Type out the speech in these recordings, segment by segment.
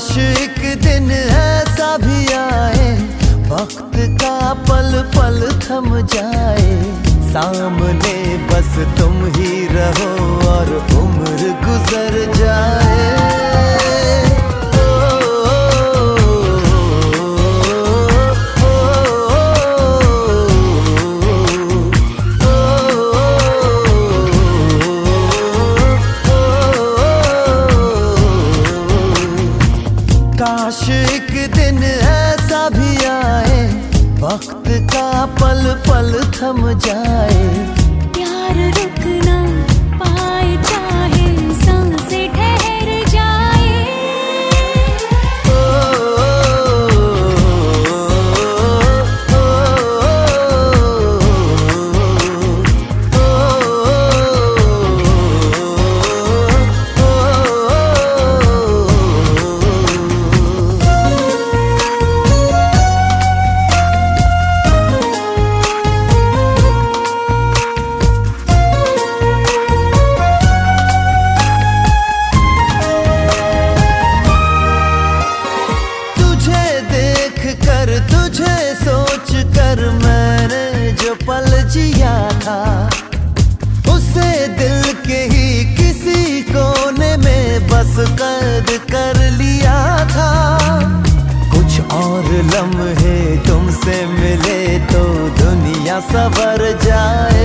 काश एक दिन ऐसा भी आए, वक्त का पल पल थम जाए, सामने बस तुम ही रहो और उम्र गुजर जाए। काश एक दिन ऐसा भी आए, वक्त का पल पल थम जाए, प्यार रुक ना पाए चाहे सांसें ठहर जाए। तुझे सोच कर मैंने जो पल जिया था, उसे दिल के ही किसी कोने में बस कैद कर लिया था। कुछ और लम्हे तुमसे मिले तो दुनिया संवर जाए।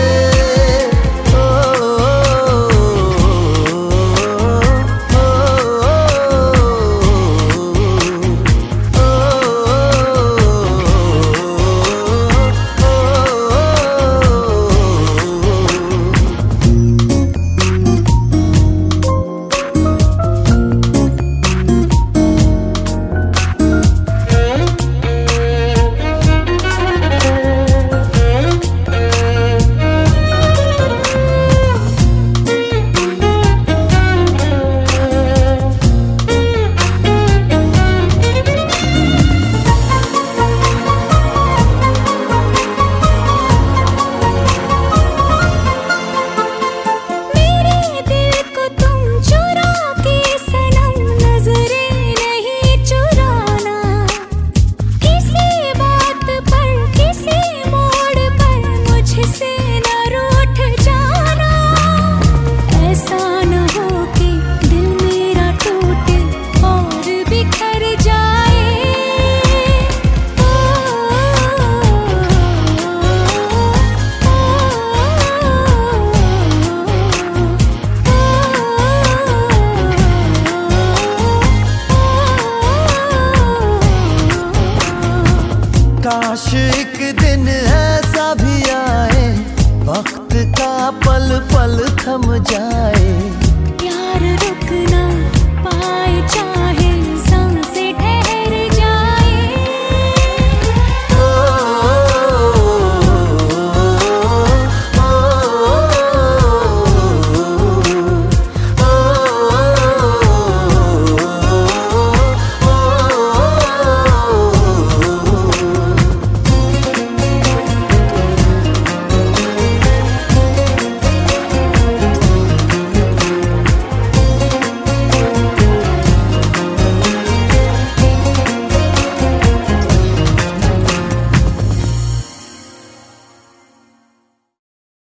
काश एक दिन ऐसा भी आए, वक्त का पल पल थम जाए, प्यार रुक ना पाए चाहे